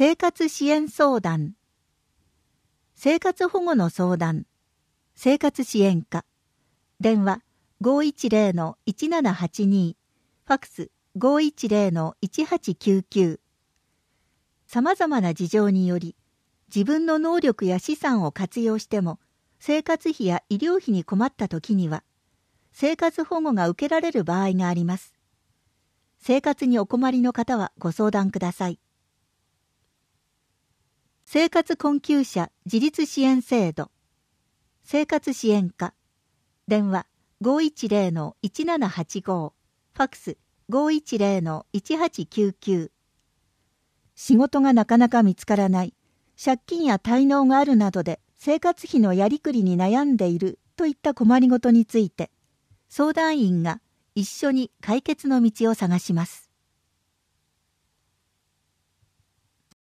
生活支援相談、生活保護の相談、生活支援課、電話510-1782、ファクス510-1899。さまざまな事情により、自分の能力や資産を活用しても、生活費や医療費に困ったときには、生活保護が受けられる場合があります。生活にお困りの方はご相談ください。生活困窮者自立支援制度、生活支援課、電話510-1785、ファクス510-1899。仕事がなかなか見つからない、借金や滞納があるなどで生活費のやりくりに悩んでいるといった困りごとについて、相談員が一緒に解決の道を探します。